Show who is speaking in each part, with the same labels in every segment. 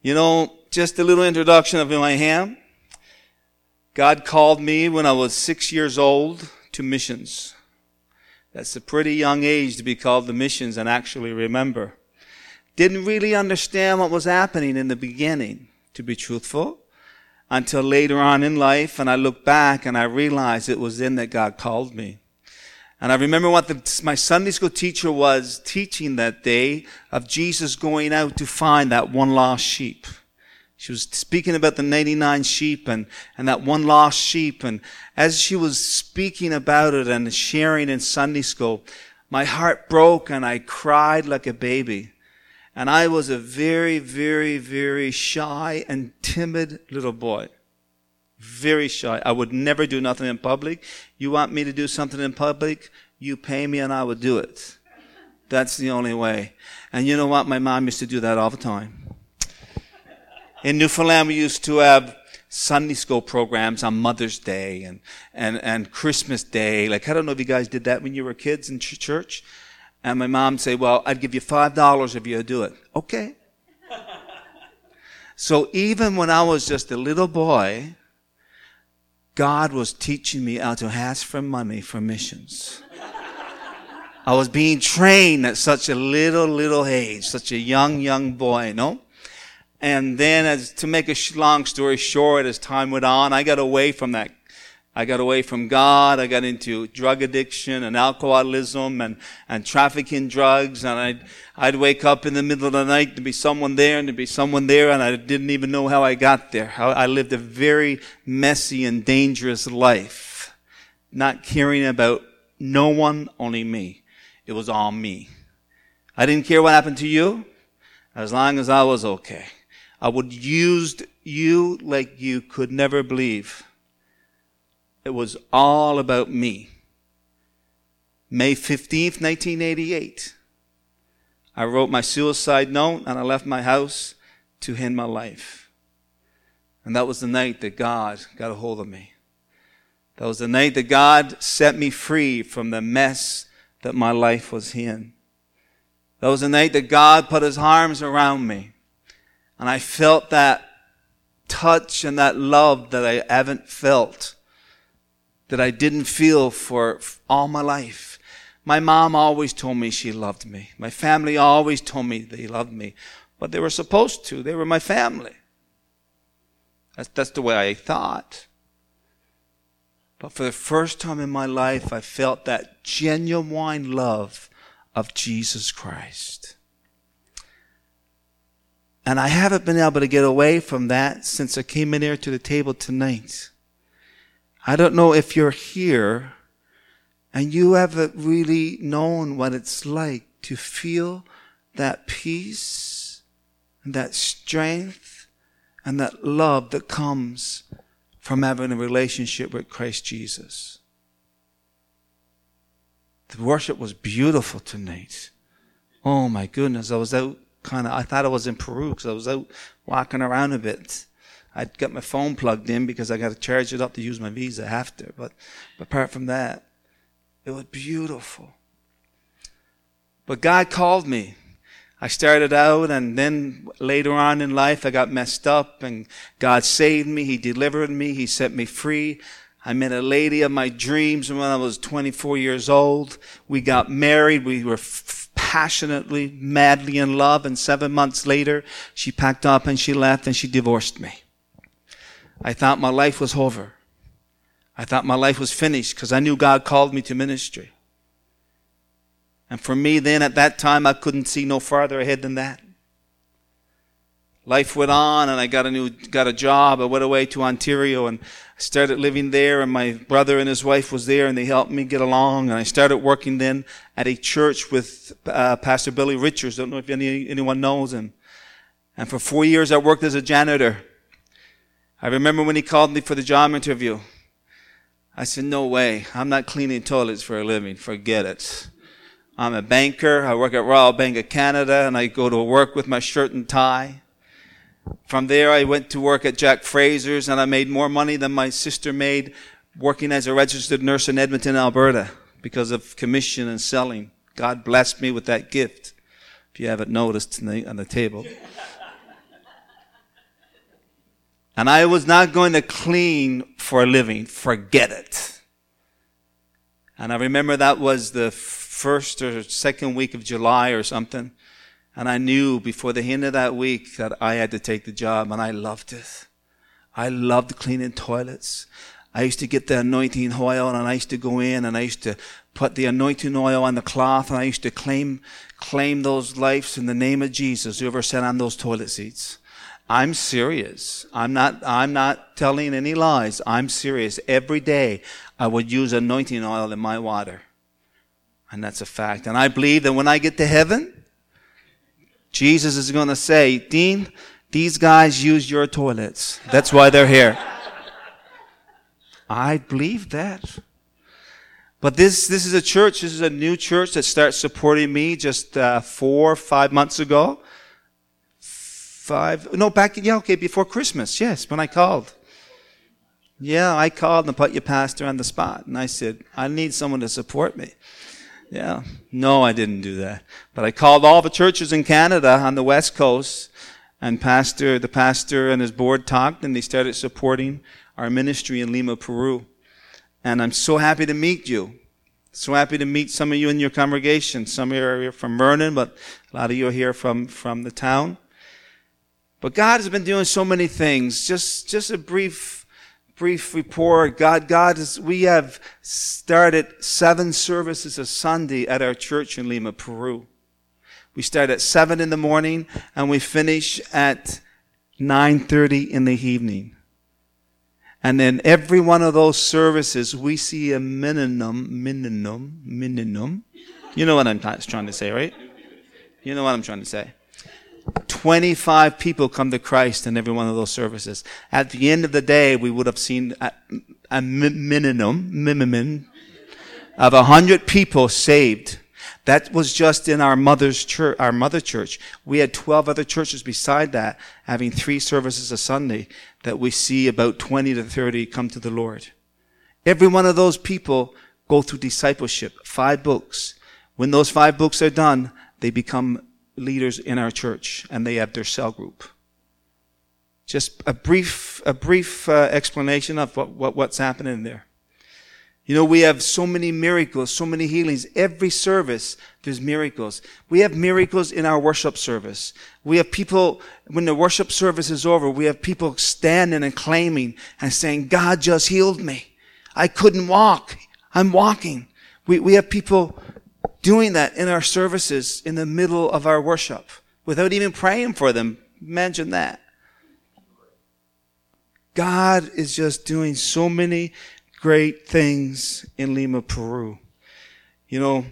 Speaker 1: Just a little introduction of who I am. God called me when I was 6 years old to missions. That's a pretty young age to be called to missions and actually remember. Didn't really understand what was happening in the beginning, to be truthful, until later on in life, and I look back and I realized it was then that God called me. And I remember what my Sunday school teacher was teaching that day of Jesus going out to find that one lost sheep. She was speaking about the 99 sheep and that one lost sheep. And as she was speaking about it and sharing in Sunday school, my heart broke and I cried like a baby. And I was a very, very, very shy and timid little boy. Very shy. I would never do nothing in public. You want me to do something in public? You pay me and I would do it. That's the only way. And you know what? My mom used to do that all the time. In Newfoundland, we used to have Sunday school programs on Mother's Day and Christmas Day. Like, I don't know if you guys did that when you were kids in church. And my mom would say, well, I'd give you $5 if you do it. Okay. So even when I was just a little boy, God was teaching me how to ask for money for missions. I was being trained at such a little age, such a young boy, no? And then, to make a long story short, as time went on, I got away from that. I got away from God. I got into drug addiction and alcoholism and trafficking drugs. And I'd wake up in the middle of the night to be someone there and to be someone there, and I didn't even know how I got there. I lived a very messy and dangerous life, not caring about no one, only me. It was all me. I didn't care what happened to you, as long as I was okay. I would use you like you could never believe. It was all about me. May 15th, 1988, I wrote my suicide note and I left my house to end my life. And that was the night that God got a hold of me. That was the night that God set me free from the mess that my life was in. That was the night that God put his arms around me. And I felt that touch and that love that I haven't felt, that I didn't feel for all my life. My mom always told me she loved me. My family always told me they loved me. But they were supposed to. They were my family. That's the way I thought. But for the first time in my life, I felt that genuine love of Jesus Christ. And I haven't been able to get away from that since I came in here to the table tonight. I don't know if you're here and you haven't really known what it's like to feel that peace and that strength and that love that comes from having a relationship with Christ Jesus. The worship was beautiful tonight. Oh my goodness, I thought I was in Peru because I was out walking around a bit. I'd got my phone plugged in because I got to charge it up to use my Visa after. But apart from that, it was beautiful. But God called me. I started out, and then later on in life, I got messed up, and God saved me. He delivered me. He set me free. I met a lady of my dreams when I was 24 years old. We got married. We were passionately, madly in love, and 7 months later, she packed up and she left and she divorced me. I thought my life was over. I thought my life was finished because I knew God called me to ministry. And for me then, at that time, I couldn't see no farther ahead than that. Life went on, and I got a job. I went away to Ontario and started living there, and my brother and his wife was there, and they helped me get along. And I started working then at a church with Pastor Billy Richards. Don't know if anyone knows him. And for 4 years, I worked as a janitor. I remember when he called me for the job interview. I said, no way. I'm not cleaning toilets for a living. Forget it. I'm a banker. I work at Royal Bank of Canada, and I go to work with my shirt and tie. From there, I went to work at Jack Fraser's, and I made more money than my sister made working as a registered nurse in Edmonton, Alberta, because of commission and selling. God blessed me with that gift, if you haven't noticed on the table. And I was not going to clean for a living. Forget it. And I remember that was the first or second week of July or something. And I knew before the end of that week that I had to take the job, and I loved it. I loved cleaning toilets. I used to get the anointing oil, and I used to go in and I used to put the anointing oil on the cloth, and I used to claim those lives in the name of Jesus, whoever sat on those toilet seats. I'm serious. I'm not telling any lies. I'm serious. Every day I would use anointing oil in my water. And that's a fact. And I believe that when I get to heaven, Jesus is going to say, Dean, these guys use your toilets. That's why they're here. I believe that. But this is a church, this is a new church that starts supporting me just 4 or 5 months ago. Before Christmas, yes, when I called. Yeah, I called and put your pastor on the spot. And I said, I need someone to support me. Yeah. No, I didn't do that. But I called all the churches in Canada on the West Coast, and the pastor and his board talked, and they started supporting our ministry in Lima, Peru. And I'm so happy to meet you. So happy to meet some of you in your congregation. Some of you are here from Vernon, but a lot of you are here from the town. But God has been doing so many things. Just a brief report. We have started 7 services a Sunday at our church in Lima, Peru. We start at 7 in the morning and we finish at 9:30 in the evening. And then every one of those services, we see a minimum. You know what I'm trying to say, right? You know what I'm trying to say. 25 people come to Christ in every one of those services. At the end of the day, we would have seen a minimum of 100 people saved. That was just in our mother church. We had 12 other churches beside that, having 3 services a Sunday, that we see about 20 to 30 come to the Lord. Every one of those people go through discipleship, 5 books. When those 5 books are done, they become leaders in our church, and they have their cell group. Just a brief explanation of what's happening there. You know, we have so many miracles, so many healings. Every service, there's miracles. We have miracles in our worship service. We have people, when the worship service is over, we have people standing and claiming and saying, God just healed me. I couldn't walk. I'm walking. We have people doing that in our services in the middle of our worship without even praying for them. Imagine that. God is just doing so many great things in Lima, Peru. You know,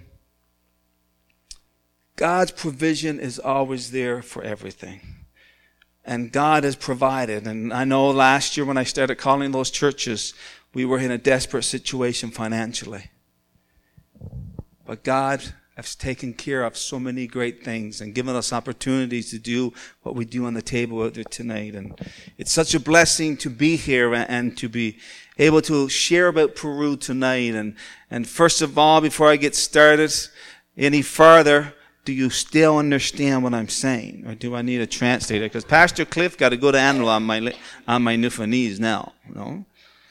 Speaker 1: God's provision is always there for everything. And God has provided. And I know last year when I started calling those churches, we were in a desperate situation financially. But God has taken care of so many great things and given us opportunities to do what we do on the table out there tonight. And it's such a blessing to be here and to be able to share about Peru tonight. And first of all, before I get started any further, do you still understand what I'm saying? Or do I need a translator? Because Pastor Cliff got a good handle on my Newfoundlandese now. You know?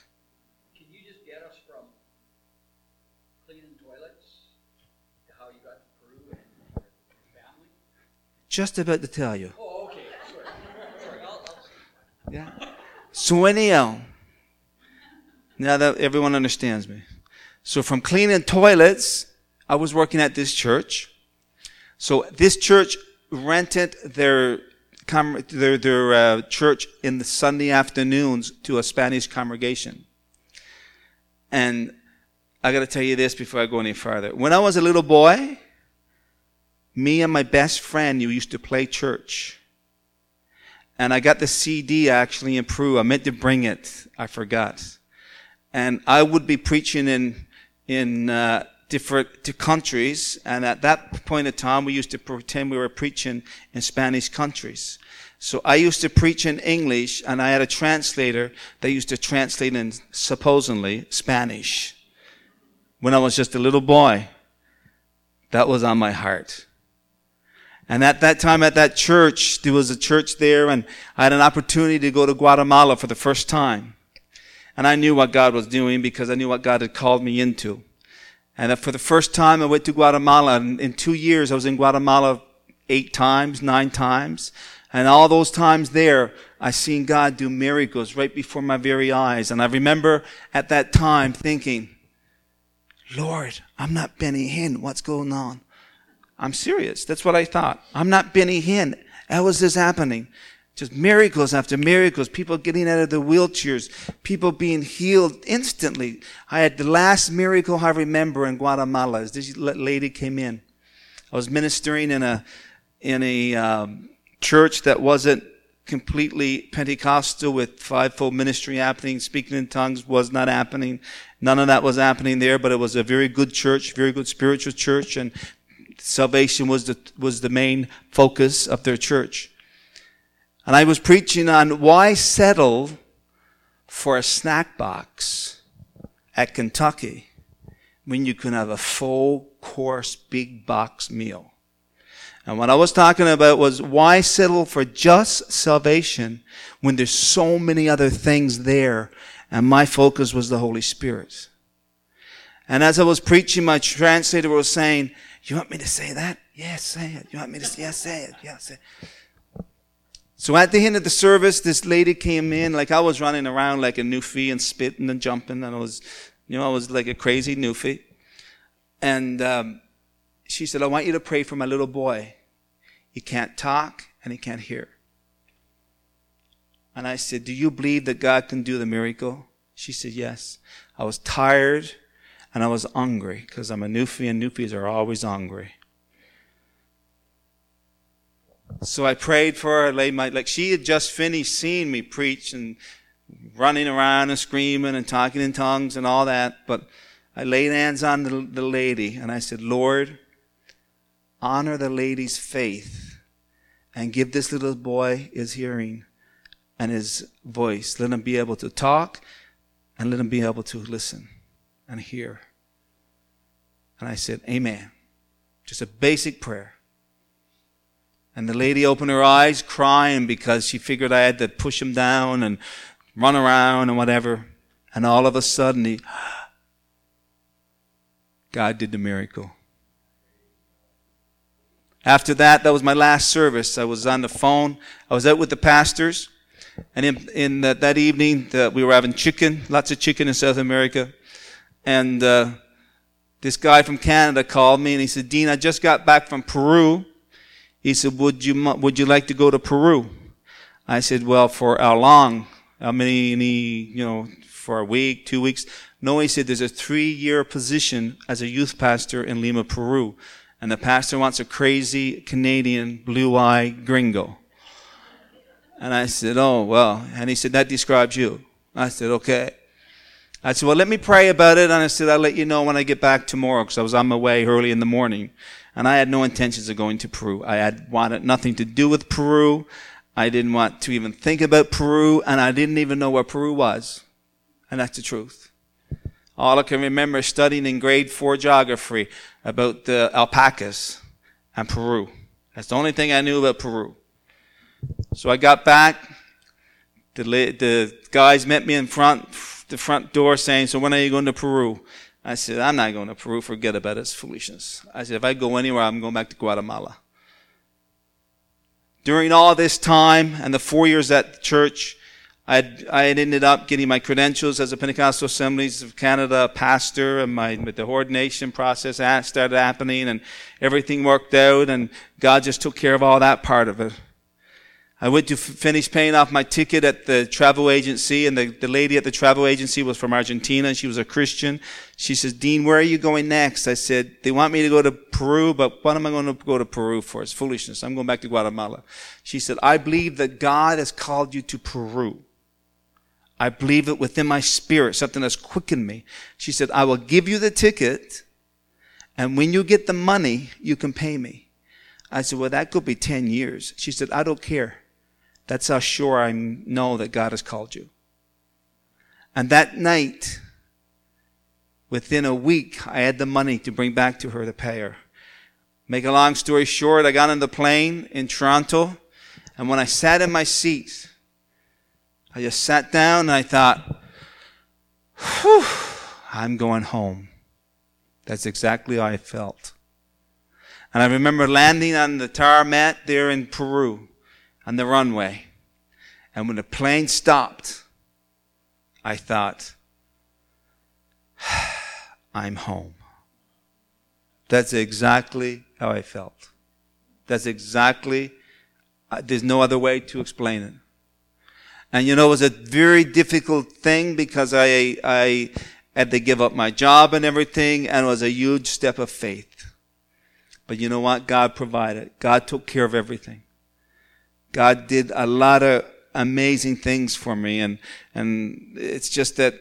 Speaker 1: Just about to tell you.
Speaker 2: Oh, okay. Sorry.
Speaker 1: Yeah. So anyhow, now that everyone understands me. So from cleaning toilets, I was working at this church. So this church rented their church in the Sunday afternoons to a Spanish congregation. And I got to tell you this before I go any further. When I was a little boy, me and my best friend, you used to play church. And I got the CD actually in Peru. I meant to bring it. I forgot. And I would be preaching in different countries. And at that point in time, we used to pretend we were preaching in Spanish countries. So I used to preach in English, and I had a translator that used to translate in supposedly Spanish. When I was just a little boy, that was on my heart. And at that time at that church, there was a church there, and I had an opportunity to go to Guatemala for the first time. And I knew what God was doing because I knew what God had called me into. And for the first time I went to Guatemala, and in 2 years I was in Guatemala 8 times, 9 times. And all those times there, I seen God do miracles right before my very eyes. And I remember at that time thinking, Lord, I'm not Benny Hinn. What's going on? I'm serious. That's what I thought. I'm not Benny Hinn. How is this happening? Just miracles after miracles. People getting out of their wheelchairs. People being healed instantly. I had the last miracle I remember in Guatemala. This lady came in. I was ministering in a church that wasn't completely Pentecostal with fivefold ministry happening. Speaking in tongues was not happening. None of that was happening there, but it was a very good church, very good spiritual church, and salvation was the main focus of their church. And I was preaching on why settle for a snack box at Kentucky when you can have a full course, big box meal. And what I was talking about was why settle for just salvation when there's so many other things there. And my focus was the Holy Spirit. And as I was preaching, my translator was saying, you want me to say that? Yes, say it. You want me to say, yes, say it. Yes, say it. So at the end of the service, this lady came in, like I was running around like a newfie and spitting and jumping, and I was like a crazy newfie. And she said, I want you to pray for my little boy. He can't talk and he can't hear. And I said, do you believe that God can do the miracle? She said, yes. I was tired and I was hungry because I'm a newfie, and newfies are always hungry. So I prayed for her, like she had just finished seeing me preach and running around and screaming and talking in tongues and all that. But I laid hands on the lady and I said, Lord, honor the lady's faith and give this little boy his hearing and his voice. Let him be able to talk and let him be able to listen and hear. And I said, amen. Just a basic prayer. And the lady opened her eyes crying because she figured I had to push him down and run around and whatever. And all of a sudden, God did the miracle. After that was my last service. I was on the phone. I was out with the pastors. And in that evening, we were having chicken, lots of chicken in South America. And this guy from Canada called me and he said, Dean, I just got back from Peru. He said, would you like to go to Peru? I said, well, for how long? How many, for a week, 2 weeks? No, he said, there's a 3-year position as a youth pastor in Lima, Peru. And the pastor wants a crazy Canadian blue-eyed gringo. And I said, oh, well. And he said, that describes you. I said, okay. I said, well, let me pray about it. And I said, I'll let you know when I get back tomorrow because I was on my way early in the morning. And I had no intentions of going to Peru. I had wanted nothing to do with Peru. I didn't want to even think about Peru. And I didn't even know where Peru was. And that's the truth. All I can remember is studying in grade 4 geography about the alpacas and Peru. That's the only thing I knew about Peru. So I got back. The guys met me in the front door saying, so when are you going to Peru? I said, I'm not going to Peru. Forget about it. It's foolishness. I said, if I go anywhere, I'm going back to Guatemala. During all this time and the 4 years at the church, I had ended up getting my credentials as a Pentecostal Assemblies of Canada pastor, and with the ordination process started happening, and everything worked out, and God just took care of all that part of it. I went to finish paying off my ticket at the travel agency, and the lady at the travel agency was from Argentina, and she was a Christian. She says, Dean, where are you going next? I said, they want me to go to Peru, but what am I going to go to Peru for? It's foolishness. I'm going back to Guatemala. She said, I believe that God has called you to Peru. I believe it within my spirit, something that's quickened me. She said, I will give you the ticket, and when you get the money, you can pay me. I said, well, that could be 10 years. She said, I don't care. That's how sure I know that God has called you. And that night, within a week, I had the money to bring back to her to pay her. Make a long story short, I got on the plane in Toronto, and when I sat in my seat, I just sat down and I thought, whew, I'm going home. That's exactly how I felt. And I remember landing on the tarmac there in Peru, on the runway. And when the plane stopped, I thought, I'm home. That's exactly how I felt. That's exactly, there's no other way to explain it. And it was a very difficult thing because I had to give up my job and everything, and it was a huge step of faith. But you know what? God provided. God took care of everything. God did a lot of amazing things for me, and it's just that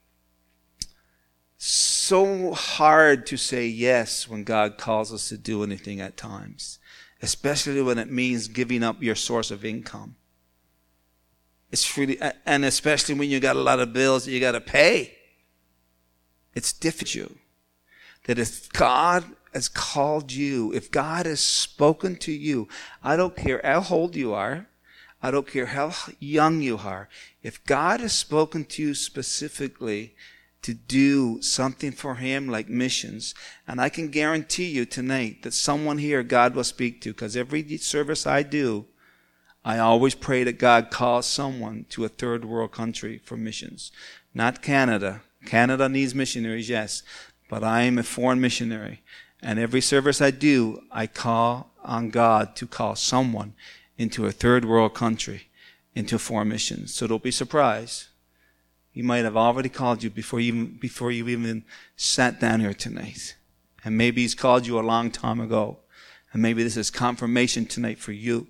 Speaker 1: so hard to say yes when God calls us to do anything at times, especially when it means giving up your source of income. It's really, and especially when you got a lot of bills that you got to pay. It's difficult. That if God has called you, if God has spoken to you, I don't care how old you are, I don't care how young you are, if God has spoken to you specifically to do something for Him like missions, and I can guarantee you tonight that someone here God will speak to, because every service I do, I always pray that God calls someone to a third world country for missions. Not Canada. Canada needs missionaries, yes, but I am a foreign missionary. And every service I do, I call on God to call someone into a third world country, into foreign missions. So don't be surprised. He might have already called you before you even sat down here tonight. And maybe He's called you a long time ago. And maybe this is confirmation tonight for you.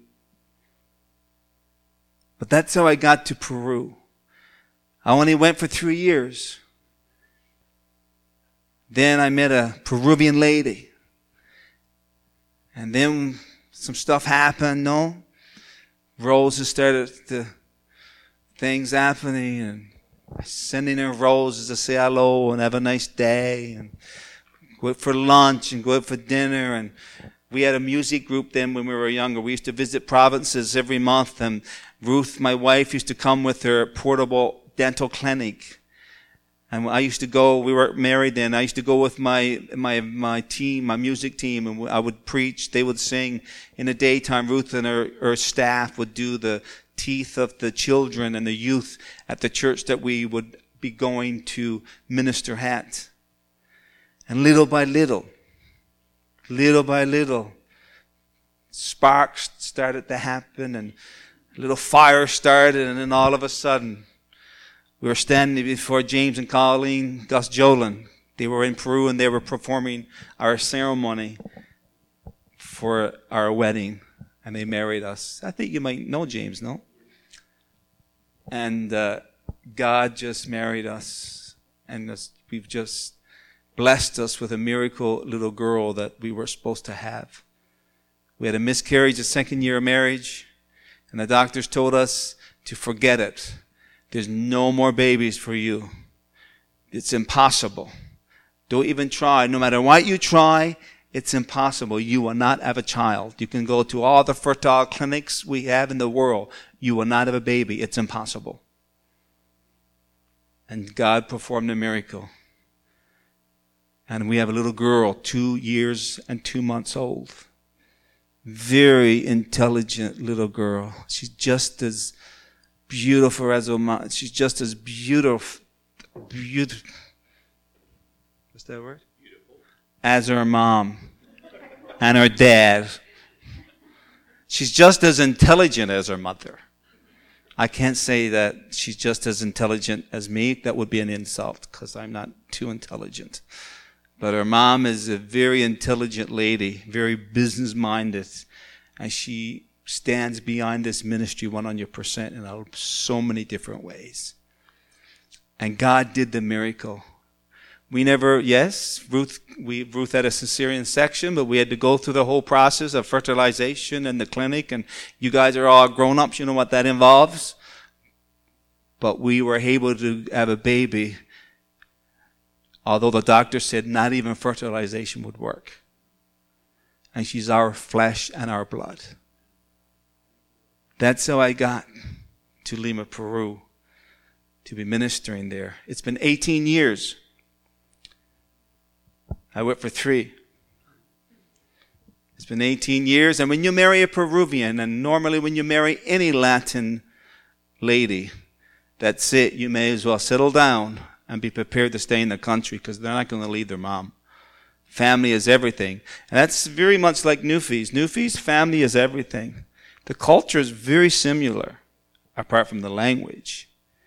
Speaker 1: But that's how I got to Peru. I only went for 3 years. Then I met a Peruvian lady. And then some stuff happened, no? Roses started things happening, and sending her roses to say hello and have a nice day, and go out for lunch and go out for dinner. And we had a music group then when we were younger. We used to visit provinces every month, and Ruth, my wife, used to come with her portable dental clinic. And I used to go, we were married then, I used to go with my team, my music team, and I would preach, they would sing. In the daytime, Ruth and her staff would do the teeth of the children and the youth at the church that we would be going to minister at. And little by little, sparks started to happen, and a little fire started, and then all of a sudden, we were standing before James and Colleen Gus Jolin. They were in Peru, and they were performing our ceremony for our wedding, and they married us. I think you might know James, no? And God just married us, and we've just blessed us with a miracle little girl that we were supposed to have. We had a miscarriage the second year of marriage, and the doctors told us to forget it. There's no more babies for you. It's impossible. Don't even try. No matter what you try, it's impossible. You will not have a child. You can go to all the fertile clinics we have in the world. You will not have a baby. It's impossible. And God performed a miracle. And we have a little girl, 2 years and 2 months old. Very intelligent little girl. She's just as beautiful as her mom. She's just as beautiful. What's that word? Beautiful. As her mom and her dad. She's just as intelligent as her mother. I can't say that she's just as intelligent as me. That would be an insult because I'm not too intelligent. But her mom is a very intelligent lady, very business-minded, and she stands behind this ministry 100% in so many different ways. And God did the miracle. We never, yes, Ruth had a cesarean section, but we had to go through the whole process of fertilization and the clinic, and you guys are all grown-ups, you know what that involves. But we were able to have a baby, although the doctor said not even fertilization would work. and she's our flesh and our blood. That's how I got to Lima, Peru, to be ministering there. It's been 18 years. I went for 3. It's been 18 years, and when you marry a Peruvian, and normally when you marry any Latin lady, that's it. You may as well settle down and be prepared to stay in the country because they're not going to leave their mom. Family is everything. And that's very much like Newfies. Newfies, family is everything. The culture is very similar, apart from the language.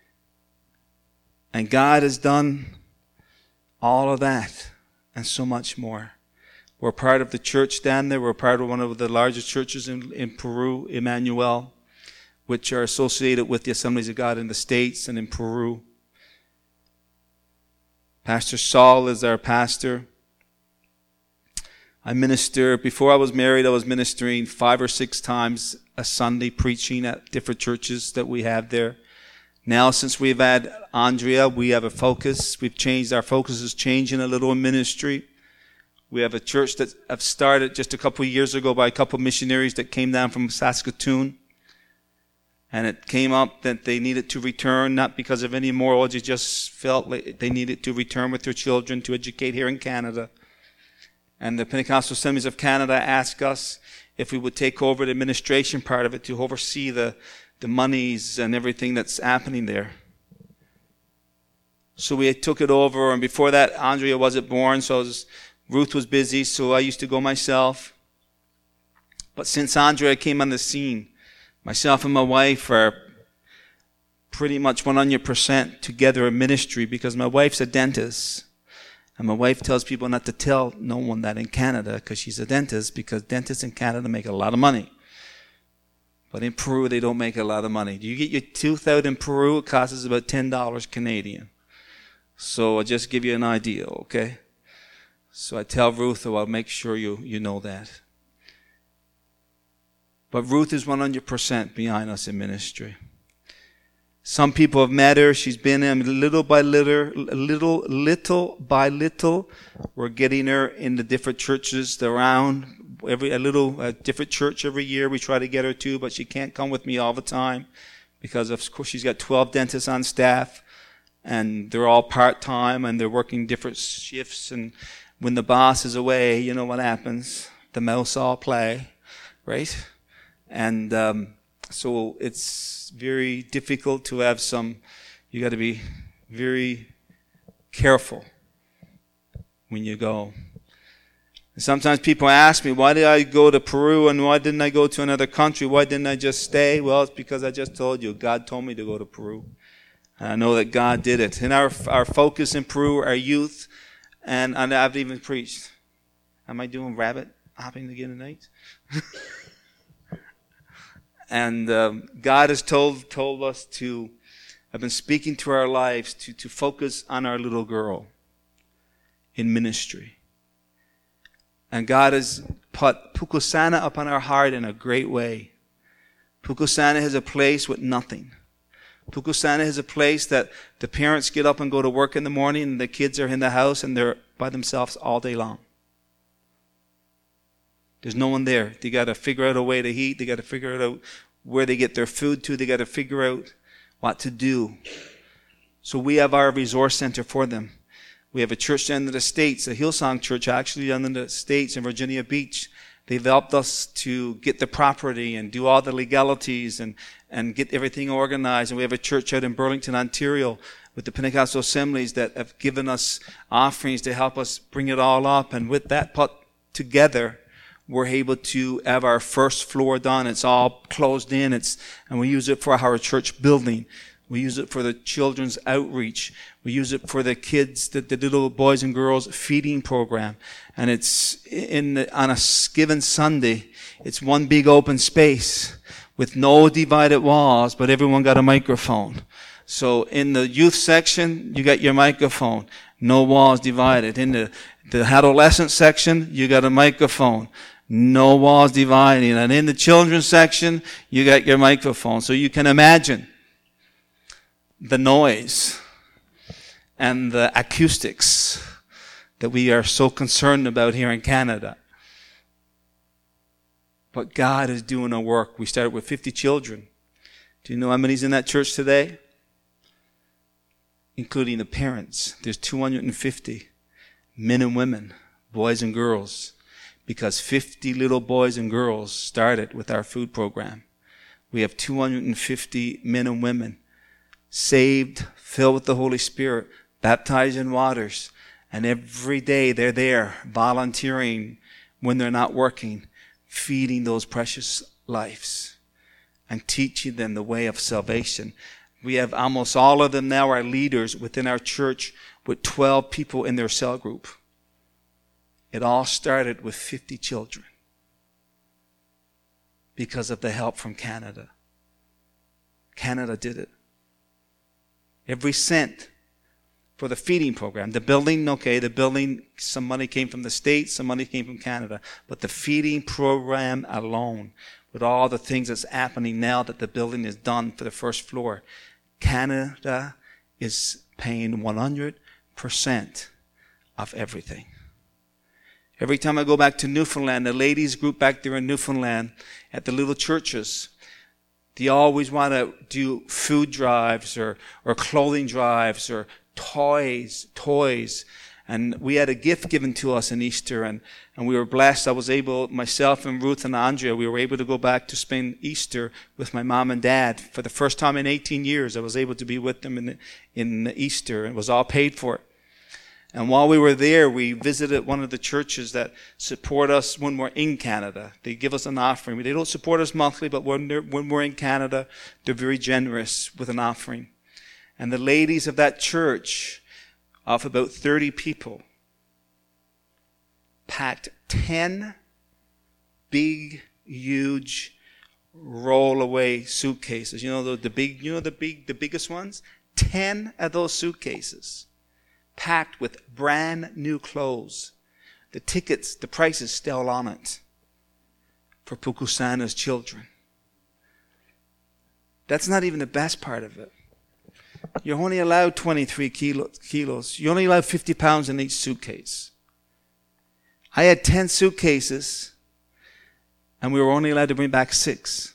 Speaker 1: And God has done all of that and so much more. We're part of the church down there. We're part of one of the largest churches in Peru, Emmanuel, which are associated with the Assemblies of God in the States and in Peru. Pastor Saul is our pastor. I minister, before I was married, I was ministering 5 or 6 times a Sunday, preaching at different churches that we have there. Now, since we've had Andrea, we have a focus. We've changed, our focus is changing a little in ministry. We have a church that I've started just a couple of years ago by a couple of missionaries that came down from Saskatoon. And it came up that they needed to return, not because of any moral, they just felt like they needed to return with their children to educate here in Canada. And the Pentecostal Assemblies of Canada asked us if we would take over the administration part of it to oversee the monies and everything that's happening there. So we took it over, and before that, Andrea wasn't born, so Ruth was busy, so I used to go myself. But since Andrea came on the scene, myself and my wife are pretty much 100% together in ministry because my wife's a dentist. And my wife tells people not to tell no one that in Canada because she's a dentist, because dentists in Canada make a lot of money. But in Peru, they don't make a lot of money. You get your tooth out in Peru, it costs us about $10 Canadian. So I'll just give you an idea, okay? So I tell Ruth, I'll make sure you know that. But Ruth is 100% behind us in ministry. Some people have met her. She's been in little by little. We're getting her in the different churches around. A different church every year we try to get her to, but she can't come with me all the time because of course she's got 12 dentists on staff, and they're all part-time and they're working different shifts. And when the boss is away, you know what happens? The mouse all play, right? And so it's very difficult to have you got to be very careful when you go. And sometimes people ask me, why did I go to Peru and why didn't I go to another country? Why didn't I just stay? Well, it's because I just told you, God told me to go to Peru. And I know that God did it. And our focus in Peru, our youth, and I've even preached. Am I doing rabbit hopping again tonight? And God has told us to, I've been speaking to our lives to focus on our little girl in ministry. And God has put Pucusana upon our heart in a great way. Pucusana is a place with nothing. Pucusana is a place that the parents get up and go to work in the morning and the kids are in the house and they're by themselves all day long. There's no one there. They got to figure out a way to eat. They got to figure out where they get their food to. They got to figure out what to do. So we have our resource center for them. We have a church down in the States, a Hillsong church actually down in the States in Virginia Beach. They've helped us to get the property and do all the legalities and get everything organized. And we have a church out in Burlington, Ontario with the Pentecostal Assemblies that have given us offerings to help us bring it all up. And with that put together, we're able to have our first floor done. It's all closed in. And we use it for our church building. We use it for the children's outreach. We use it for the kids, the little boys and girls feeding program. And it's on a given Sunday, it's one big open space with no divided walls, but everyone got a microphone. So in the youth section, you got your microphone. No walls divided. In the adolescent section, you got a microphone. No walls dividing. And in the children's section, you got your microphone. So you can imagine the noise and the acoustics that we are so concerned about here in Canada. But God is doing a work. We started with 50 children. Do you know how many's in that church today? Including the parents. There's 250 men and women, boys and girls, because 50 little boys and girls started with our food program. We have 250 men and women saved, filled with the Holy Spirit, baptized in waters, and every day they're there volunteering when they're not working, feeding those precious lives and teaching them the way of salvation. We have almost all of them now are leaders within our church with 12 people in their cell group. It all started with 50 children because of the help from Canada. Canada did it. Every cent for the feeding program. The building, some money came from the States, some money came from Canada. But the feeding program alone, with all the things that's happening now that the building is done for the first floor, Canada is paying 100% of everything. Every time I go back to Newfoundland, the ladies group back there in Newfoundland at the little churches, they always want to do food drives or clothing drives or toys. And we had a gift given to us in Easter, and we were blessed. I was able, myself and Ruth and Andrea, we were able to go back to spend Easter with my mom and dad. For the first time in 18 years, I was able to be with them in Easter. It was all paid for. And while we were there, we visited one of the churches that support us when we're in Canada. They give us an offering. They don't support us monthly, but when we're in Canada, they're very generous with an offering. And the ladies of that church, of about 30 people, packed 10 big, huge roll-away suitcases. You know the biggest ones? 10 of those suitcases, packed with brand new clothes. The tickets, the price is still on it for Pukusana's children. That's not even the best part of it. You're only allowed 23 kilos. You're only allowed 50 pounds in each suitcase. I had 10 suitcases, and we were only allowed to bring back 6.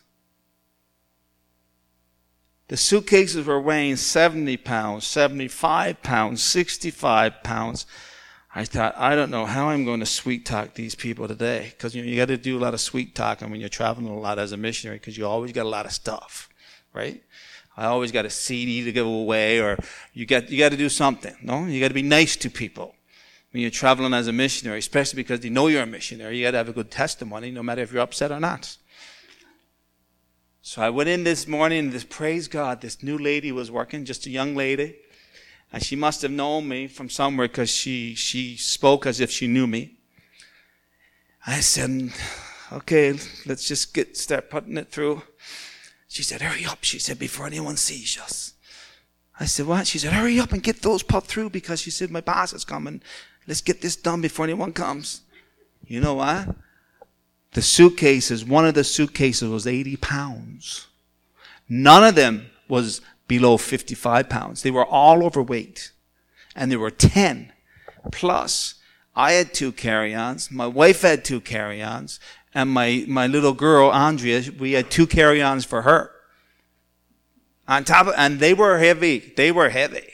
Speaker 1: The suitcases were weighing 70 pounds, 75 pounds, 65 pounds. I thought, I don't know how I'm going to sweet talk these people today. Because you got to do a lot of sweet talking when you're traveling a lot as a missionary, because you always got a lot of stuff, right? I always got a CD to give away, or you got to do something. No, you got to be nice to people when you're traveling as a missionary, especially because they know you're a missionary. You got to have a good testimony, no matter if you're upset or not. So I went in this morning, and praise God, this new lady was working, just a young lady, and she must have known me from somewhere because she spoke as if she knew me. I said, okay, let's just start putting it through. She said, hurry up, she said, before anyone sees us. I said, what? She said, hurry up and get those put through, because she said, my boss is coming. Let's get this done before anyone comes. You know what? One of the suitcases was 80 pounds. None of them was below 55 pounds. They were all overweight. And there were 10. Plus, I had 2 carry-ons. My wife had 2 carry-ons. And my little girl, Andrea, we had 2 carry-ons for her. And they were heavy. They were heavy.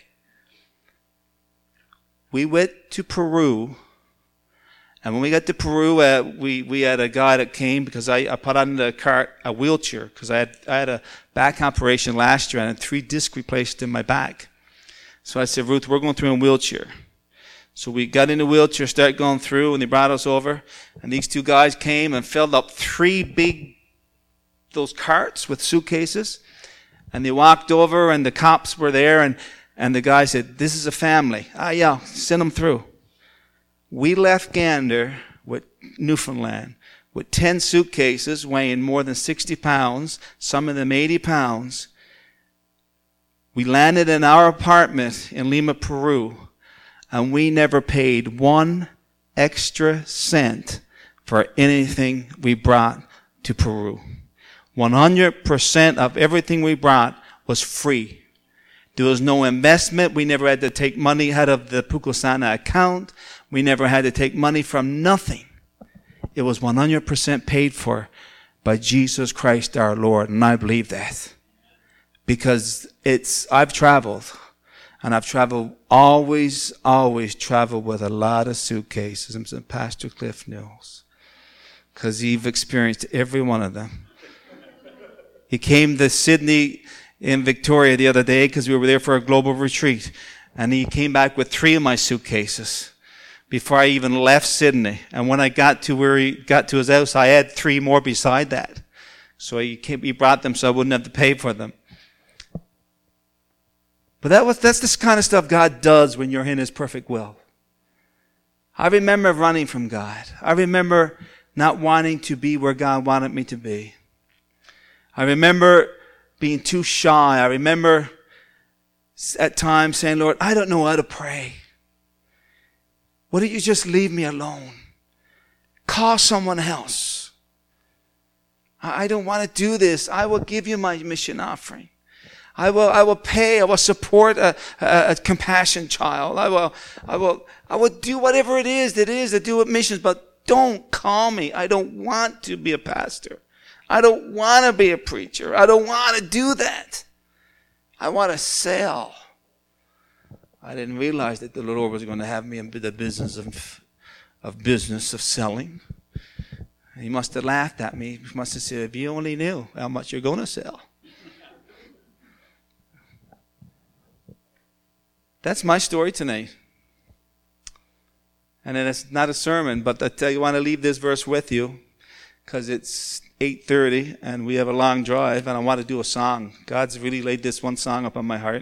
Speaker 1: We went to Peru. And when we got to Peru, we had a guy that came, because I put on the cart a wheelchair, because I had a back operation last year and I had 3 discs replaced in my back. So I said, Ruth, we're going through in a wheelchair. So we got in the wheelchair, started going through, and they brought us over. And these 2 guys came and filled up 3 those carts with suitcases. And they walked over, and the cops were there, and the guy said, this is a family. Yeah, send them through. We left Gander with Newfoundland with 10 suitcases weighing more than 60 pounds, some of them 80 pounds. We landed in our apartment in Lima, Peru, and we never paid 1 extra cent for anything we brought to Peru. 100% of everything we brought was free. There was no investment. We never had to take money out of the Pukusana account. We never had to take money from nothing. It was 100% paid for by Jesus Christ our Lord. And I believe that. Because I've traveled. And I've always traveled with a lot of suitcases. And Pastor Cliff knows. Because he's experienced every one of them. He came to Sydney in Victoria the other day because we were there for a global retreat. And he came back with 3 of my suitcases before I even left Sydney. And when I got to where he got to his house, I had 3 more beside that. So he brought them so I wouldn't have to pay for them. But that's this kind of stuff God does when you're in His perfect will. I remember running from God. I remember not wanting to be where God wanted me to be. I remember being too shy. I remember at times saying, Lord, I don't know how to pray. Why don't you just leave me alone? Call someone else. I don't want to do this. I will give you my mission offering. I will pay. I will support a compassion child. I will do whatever it is to do with missions, but don't call me. I don't want to be a pastor. I don't want to be a preacher. I don't want to do that. I want to sell. I didn't realize that the Lord was going to have me in the business of selling. He must have laughed at me. He must have said, if you only knew how much you're going to sell. That's my story tonight. And then it's not a sermon, but I tell you, I want to leave this verse with you because it's 8:30 and we have a long drive and I want to do a song. God's really laid this one song up on my heart.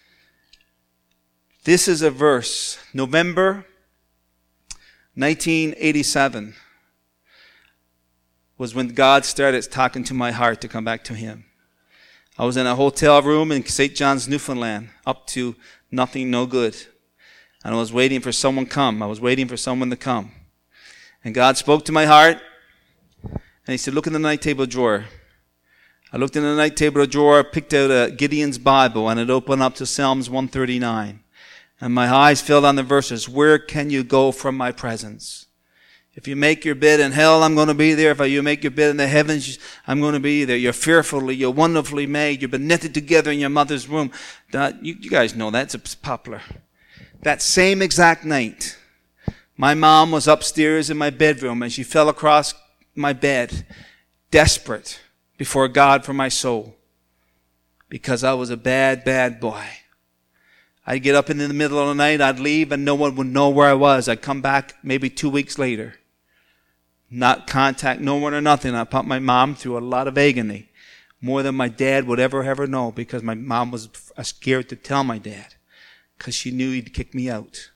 Speaker 1: This is a verse, November 1987 was when God started talking to my heart to come back to Him. I was in a hotel room in St. John's, Newfoundland, up to nothing, no good. And I was waiting for someone to come. I was waiting for someone to come. And God spoke to my heart. And He said, look in the night table drawer. I looked in the night table drawer, picked out a Gideon's Bible, and it opened up to Psalms 139. And my eyes filled on the verses, where can you go from my presence? If you make your bed in hell, I'm going to be there. If you make your bed in the heavens, I'm going to be there. You're fearfully, you're wonderfully made. You've been knitted together in your mother's womb. You guys know that. It's popular. That same exact night, my mom was upstairs in my bedroom and she fell across my bed, desperate before God for my soul, because I was a bad, bad boy. I'd get up in the middle of the night, I'd leave and no one would know where I was. I'd come back maybe 2 weeks later. Not contact no one or nothing. I put my mom through a lot of agony, more than my dad would ever know, because my mom was scared to tell my dad because she knew he'd kick me out.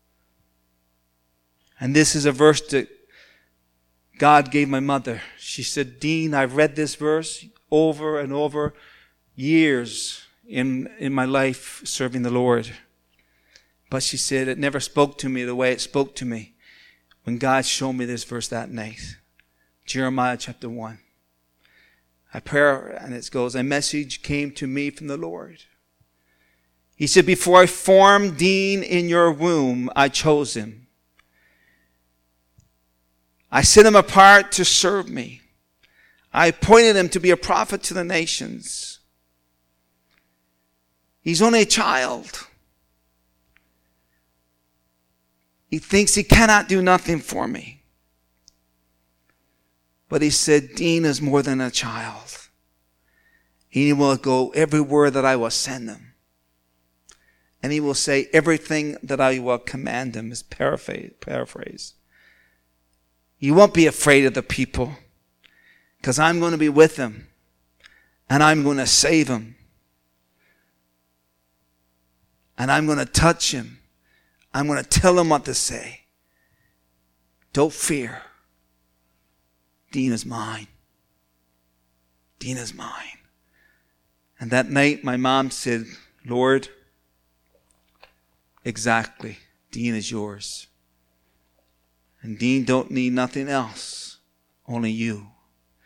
Speaker 1: And this is a verse that God gave my mother. She said, Dean, I've read this verse over and over years in my life serving the Lord. But she said it never spoke to me the way it spoke to me when God showed me this verse that night. Jeremiah chapter 1. I pray, and it goes, a message came to me from the Lord. He said, before I formed Dean in your womb, I chose him. I set him apart to serve me. I appointed him to be a prophet to the nations. He's only a child. He thinks he cannot do nothing for me. But he said, Dean is more than a child. He will go everywhere that I will send him. And he will say everything that I will command him, is paraphrase. You won't be afraid of the people, because I'm going to be with him. And I'm going to save him. And I'm going to touch him. I'm going to tell him what to say. Don't fear. Dean is mine. Dean is mine. And that night my mom said, Lord, exactly, Dean is yours. And Dean don't need nothing else, only you.